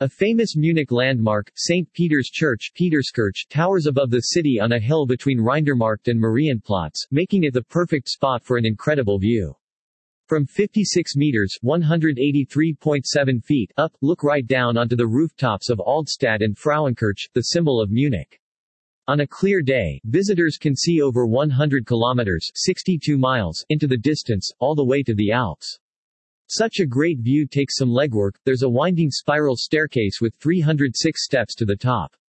A famous Munich landmark, St. Peter's Church Peterskirche, towers above the city on a hill between Rindermarkt and Marienplatz, making it the perfect spot for an incredible view. From 56 meters (183.7 feet) up, look right down onto the rooftops of Altstadt and Frauenkirche, the symbol of Munich. On a clear day, visitors can see over 100 kilometers (62 miles) into the distance, all the way to the Alps. Such a great view takes some legwork. There's a winding spiral staircase with 306 steps to the top.